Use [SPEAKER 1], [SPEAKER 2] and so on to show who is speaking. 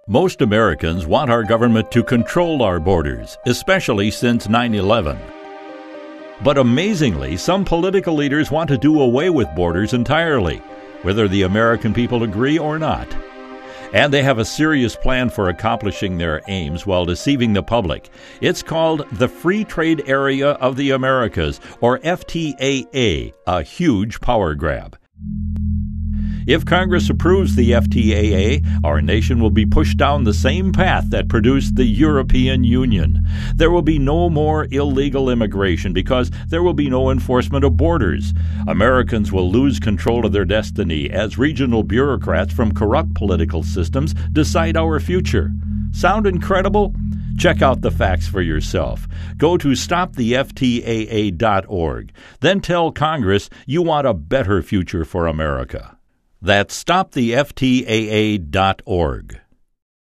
[SPEAKER 1] Most Americans want our government to control our borders, especially since 9/11. But amazingly, some political leaders want to do away with borders entirely, whether the American people agree or not. And they have a serious plan for accomplishing their aims while deceiving the public. It's called the Free Trade Area of the Americas, or FTAA, a huge power grab. If Congress approves the FTAA, our nation will be pushed down the same path that produced the European Union. There will be no more illegal immigration because there will be no enforcement of borders. Americans will lose control of their destiny as regional bureaucrats from corrupt political systems decide our future. Sound incredible? Check out the facts for yourself. Go to stoptheftaa.org. Then tell Congress you want a better future for America. That's stoptheftaa.org.